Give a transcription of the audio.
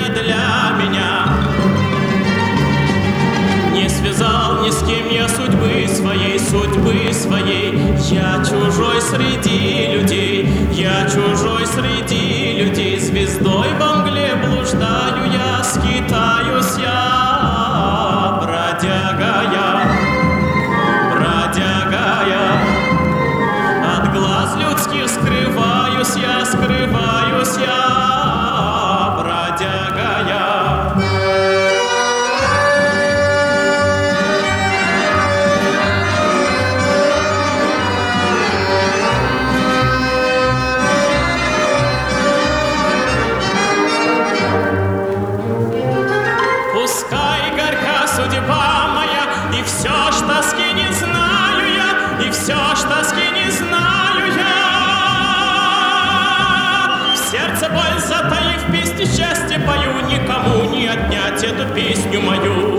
для меня. Не связал ни с кем я судьбы своей. Я чужой среди людей, я чужой среди людей. Звездой во мгле блуждаю я, скитаюсь я, бродяга я. От глаз людских скрываюсь я, бродяга я. Пускай горька судьба моя, и все ж тоски не знаю я, и все ж тоски не знаю я. В сердце боль затаив, песни счастья пою, никому не отнять эту песню мою.